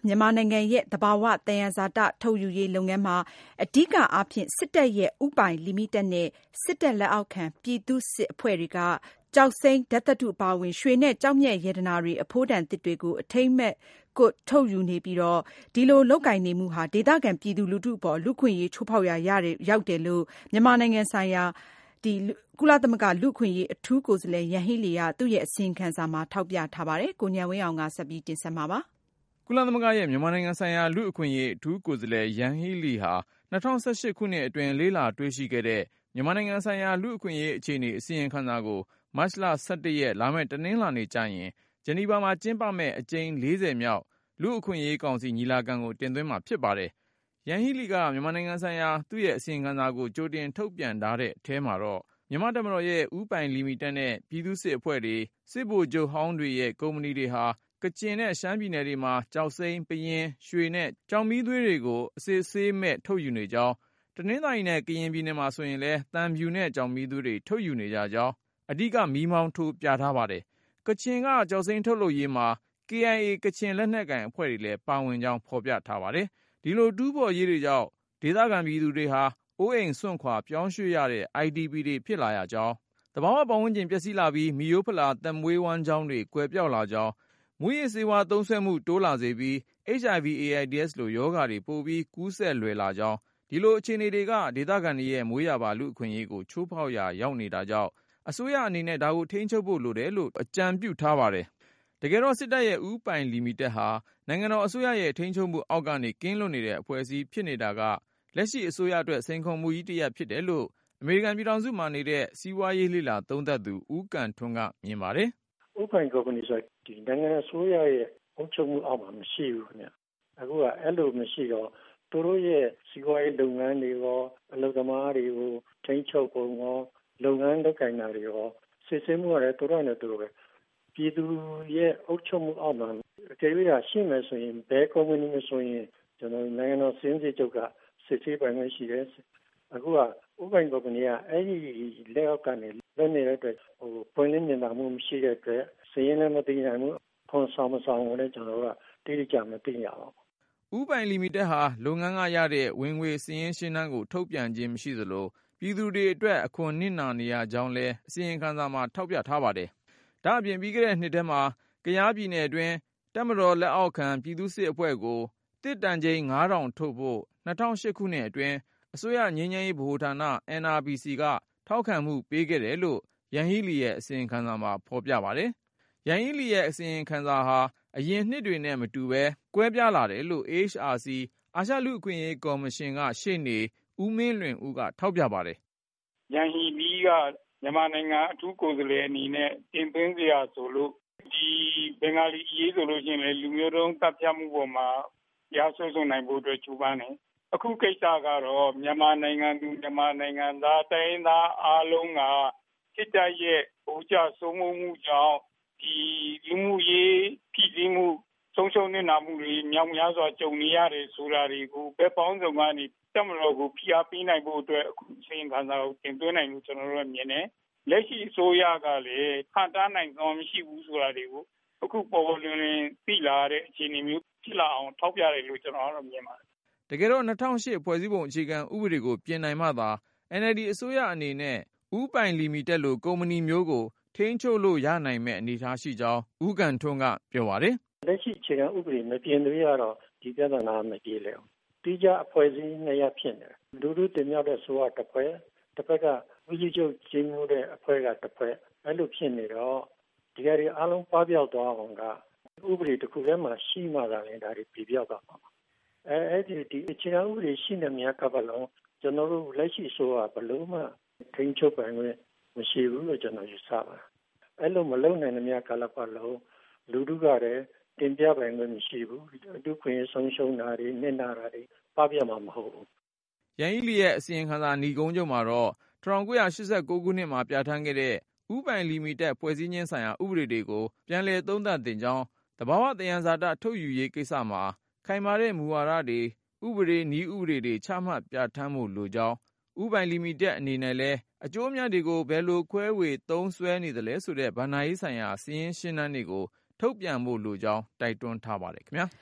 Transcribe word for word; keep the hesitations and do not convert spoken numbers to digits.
မြန်မာနိုင်ငံရဲ့သဘာဝသယံဇာတထုတ်ယူရေးလုပ်ငန်းမှာအဓိကအားဖြင့်စစ်တပ်ရဲ့ဦးပိုင်လီမိတက်နဲ့စစ်တပ်လက်အောက်ခံပြည်သူ့စစ်အဖွဲ့တွေကကျောက်စိမ်းဓာတ်သတ္တုအပါအဝင်ရွှေနဲ့ကျောက်မျက်ရတနာတွေအဖိုးတန်သစ်တွေကိုအထိမ်းအမှတ်ကိုထုတ်ယူနေပြီးတော့ဒီလိုလုပ်ကိုင်နေမှုဟာဒေသခံပြည်သူလူထုအပေါ်လူ့ခွင့်ရေးချိုးဖောက်ရာရောက်တယ်လို့မြန်မာနိုင်ငံဆိုင်ရာဒီကုလသမဂ္ဂလူ့ခွင့်ရေးအထူးကိုယ်စားလှယ်ယန်ဟီလီကသူ့ရဲ့အစီရင်ခံစာမှာထောက်ပြထားပါတယ်။ကိုဉာဏ်ဝင်းအောင်ကဆက်ပြီးတင်ဆက်မှာပါ။ကုလသမဂ္ဂရဲ့မြန်မာနိုင်ငံဆိုင်ရာလူ့အခွင့်အရေးအထူးကိုယ်စားလှယ်ယန်ဟီလီဟာ၂၀၁၈ခုနှစ်အတွင်းလေးလာတွေ့ရှိခဲ့တဲ့မြန်မာနိုင်ငံဆိုင်ရာလူ့အခွင့်အရေးအခြေအနေအစီရင်ခံစာကိုမတ်လ၁၁ရက်လာမယ့်တနင်္လာနေ့ကျရင်ဂျနီဗာမှာကျင်းပမယ့်အကြိမ်လေးဆယ်မြောက်လူ့အခွင့်အရေးကောင်စီညီလာခံကိုတင်သွင်းမှာဖြစ်ပါတယ်။ယန်ဟီလီကမြန်မာနိုင်ငံဆိုင်ရာသူ့ရဲ့အစီရင်ခံစာကိုကြိုတင်ထုတ်ပြန်ထားတဲ့အထဲမှာတော့မြန်မာတပ်မတော်ရဲ့ဦးပိုင်လီမိတက်နဲ့ပြည်သူ့စစ်အဖွဲ့တွေစစ်ဗိုလ်ချုပ်ဟောင်းတွေရဲ့ကုမ္ပဏီတွေဟာကချင်နဲ့ရှမ်းပြည်နယ်တွေမှာကျောက်စိမ်းပယင်းရွှေနဲ့ကျောက်မီးသွေးတွေကိုအစစ်ဆေးမဲ့ထုတ်ယူနေကြောင်းတနင်္သာရီနဲ့ကရင်ပြည်နယ်မှာဆိုရင်လည်းသံဖြူနဲ့ကျောက်မီးသွေးတွေထုတ်ယူနေကြကြောင်းအဓိကမီးမောင်းထိုးပြထားပါတယ်။ကချင်ကကျောက်စိမ်းထုတ်လုပ်ရေးမှာ ကေအိုင်အေ ကချင်လက်နက်ကိုင်အဖွဲ့တွေလည်းပါဝင်ကြောင်းဖော်ပြထားပါတယ်။ဒီလိုတူးဖော်ရေးတွေကြောင့်ဒေသခံပြည်သူတွေဟာအိုးအိမ်စွန့်ခွာပြောင်းရွှေ့ရတဲ့ အိုင်ဒီပီ တွေဖြစ်လာရကြောင်းသဘာဝပတ်ဝန်းကျင်ပျက်စီးလာပြီးမိရိုးဖလာသက်မွေးဝမ်းကြောင်းတွေကွယ်ပြောက်လာကြောင်းမူးယစ်ဆေးဝါးသုံးစွဲမှုတိုးလာစေပြီး အက်ချ် အိုင် ဗီ အေအိုင်ဒီအက်စ် လိုရောဂါတွေပိုပြီးကူးစက်လွယ်လာကြောင်းဒီလိုအခြေအနေတွေကဒေသခံတွေရဲ့မွေးရာပါလူ့အခွင့်အရေးကိုချိုးဖောက်ရာရောက်နေတာကြောင့်အစိုးရအနေနဲ့ဒါကိုထိန်းချုပ်ဖို့လိုတယ်လို့အကြံပြုထားပါတယ်။တကယ်တော့စစ်တပ်ရဲ့ဦးပိုင်လီမိတက်ဟာနိုင်ငံတော်အစိုးရရဲ့ထိန်းချုပ်မှုအောက်ကနေကင်းလွတ်နေတဲ့အဖွဲ့အစည်းဖြစ်နေတာကလက်ရှိအစိုးရအတွက်စိန်ခေါ်မှုကြီးတစ်ရပ်ဖြစ်တယ်လို့အမေရိကန်ပြည်ထောင်စုမှာနေတဲ့စီးပွားရေးလေ့လာသုံးသပ်သူဦးကံထွန်းကမြင်ပါတယ်။ဦးပိုင်ကုမ္ပဏီဆိုဒီနိုင်ငံအစိုးရရဲ့အုပ်ချုပ်မှုအောက်မှာမရှိဘူးခင်ဗျ။အခုကအဲ့လိုမရှိတော့သူတို့ရဲ့စီးပွားရေးလုပ်ငန်းတွေရောအလုပ်သမားတွေကိုထိန်းချုပ်ပုံရောလုပ်ငန်းလုပ်ကိုင်တာတွေရောစစ်ဆေးမှုရတယ်သူတို့နဲ့သူတို့ပဲပြည်သူရဲ့အုပ်ချုပ်မှုအောက်မှာအကယ်၍ရှိမယ်ဆိုရင်ဘယ်ကုမ္ပဏီဆိုရင်ကျွန်တော်နိုင်ငံတော်စီးပွားရေးချုပ်ကစစ်ဆေးပိုင်ခွင့်ရှိတယ်အခုကဥပိုင်ကုမ္ပဏီကအဲ့ဒီလက်အောက်ကနေလွတ်နေတဲ့အတွက်ဟိုပွင့်လင်းမြင်သာမှုမရှိတဲ့အတွက်စည်ရင်းလည်းမသိနိုင်ဘူးခွန်ဆောင်မဆောင်ကိုလည်းကျွန်တော်တို့ကတိတိကျမသိရအောင်ဦးပိုင်လီမိတက်ဟာလုပ်ငန်းကရတဲ့ဝင်ငွေစည်ရင်းရှင်းတန်းကိုထုတ်ပြန်ခြင်းမရှိသလိုပြည်သူတွေအတွက်အခွန်နစ်နာနေရကြောင်းလည်းအစီရင်ခံစာမှာထောက်ပြထားပါတယ်။ဒါ့အပြင်ပြီးခဲ့တဲ့နှစ်ထဲမှာကယားပြည်နယ်အတွင်းတပ်မတော်လက်အောက်ခံပြည်သူ့စစ်အဖွဲ့ကိုတစ်တန်ချိန်ငါးထောင်ထုတ်ဖို့၂၀၀၈ခုနှစ်အတွင်းအစိုးရငြိမ်းချမ်းရေးဗဟိုဌာန အန် အာർ ဘီ စီ ကထောက်ခံမှုပေးခဲ့တယ်လို့ယန်ဟီလီရဲ့အစီရင်ခံစာမှာဖော်ပြပါတယ်။ယန်ဟီလီရဲ့အစီရင်ခံစာဟာအရင်နှစ်တွေနဲ့မတူဘဲကွဲပြားလာတယ်လို့ အေးချ် အာር စီ အာရှလူ့အခွင့်အရေးကော်မရှင်ကရှေ့နေဦးမင်းလွင်ဦးကထောက်ပြပါတယ်။ယန်ဟီလီကမြန်မာနိုင်ငံအထူးကိုယ်စားလှယ်အနေနဲ့တင်သွင်းစရာဆိုလို့ဒီဘင်္ဂါလီအရေးဆိုလို့ရှိရင်လည်းလူမျိုးတုံးတပ်ဖြတ်မှုပေါ်မှာတရားစွဲဆိုနိုင်ဖို့အတွက်ကြိုးပမ်းတယ်။အခုကိစ္စကတော့မြန်မာနိုင်ငံသူမြန်မာနိုင်ငံသားတိုင်းသားအားလုံးကစစ်တပ်ရဲ့ဗိုလ်ချစိုးမိုးမှုကြောင့်ဒီလူမှုရေးပြည်စည်းမှုဆုံးရှုံးနေတာမှုတွေမြောက်များစွာကြုံနေရတယ်ဆိုတာတွေကိုဘက်ပေါင်းစုံကနေတပ်မတော်ကိုဖိအားပေးနိုင်ဖို့အတွက်အခုအချိန်ခါစာကိုတင်သွင်းနိုင်လို့ကျွန်တော်တို့မြင်တယ်။လက်ရှိအစိုးရကလည်းခံတားနိုင်သောမရှိဘူးဆိုတာတွေကိုအခုပေါ်ပေါ်လွင်လွင်သိလာတဲ့အခြေအနေမျိုးဖြစ်လာအောင်ထောက်ပြတယ်လို့ကျွန်တော်တို့မြင်ပါတယ်။တကယ်တော့၂၀၀၈ဖွဲ့စည်းပုံအခြေခံဥပဒေကိုပြင်နိုင်မှသာ အန် အယ်လ် ဒီ အစိုးရအနေနဲ့ဦးပိုင်လီမိတက်လိုကုမ္ပဏီမျိုးကိုထိန်းချုပ်လို့ရနိုင်မဲ့အနေအထားရှိကြောင်းဦးကံထွန်းကပြောပါတယ်။လက်ရှိအခြေခံဥပဒေမပြင်သေးရတော့ဒီပြဿနာမပြေလည်အောင်တိကျအဖွဲ့အစည်းနှစ်ရပ်ဖြစ်နေတယ်။လူလူတင်မြှောက်တဲ့ဆိုရတစ်ဖွဲ့တစ်ဖက်ကဦးစီးချုပ်ကြီးမှုတဲ့အဖွဲ့ကတစ်ဖွဲ့အဲ့လိုဖြစ်နေတော့ဒီကြတွေအားလုံးပွားပြောက်သွားအောင်ကဥပဒေတစ်ခုထဲမှာရှိမှသာလည်းဒါတွေပြပြောက်သွားမှာ။အဲအဲ့ဒီဒီအခြေခံဥပဒေရှိနေမြတ်ကပလုံးကျွန်တော်တို့လက်ရှိဆိုရဘလို့မှထိန်းချုပ်ပိုင်ခွင့်မရှိဘူးလို့ကျွန်တော်ယူဆပါတယ်။အဲ့လိုမလုံနိုင်တဲ့မြတ်ကလပတ်လုံးလူထုကလည်းတင်ပြပိုင်ခွင့်မရှိဘူးအတူခွင့်ဆုံးရှုံးတာတွေနစ်နာတာတွေပပြမှာမဟုတ်ဘူး။ယန်ဟီလီရဲ့အစီရင်ခံစာညီကုန်းချုပ်မှာတော့၁၉၈၉ခုနှစ်မှာပြဋ္ဌာန်းခဲ့တဲ့ဦးပိုင်လီမိတက်ဖွဲ့စည်းခြင်းဆိုင်ရာဥပဒေတွေကိုပြန်လည်သုံးသပ်သင့်ကြောင်းသဘာဝသယံဇာတထုတ်ယူရေးကိစ္စမှာခိုင်မာတဲ့မူဝါဒတွေဥပဒေနည်းဥပဒေတွေချမှတ်ပြဋ္ဌာန်းမှုလိုကြောင်းဦးပိုင်လီမိတက်အနေနဲ့လည်းအကျိုးအမြတ်တွေကိုဘယ်လိုခွဲဝေသုံးစွဲနေသလဲဆိုတဲ့ဗဏ္ဍာရေးဆိုင်ရာစီးရင်ရှင်းတန်းတွေကိုထုတ်ပြန်ဖို့လိုကြောင်းတိုက်တွန်းထားပါတယ်ခင်ဗျာ။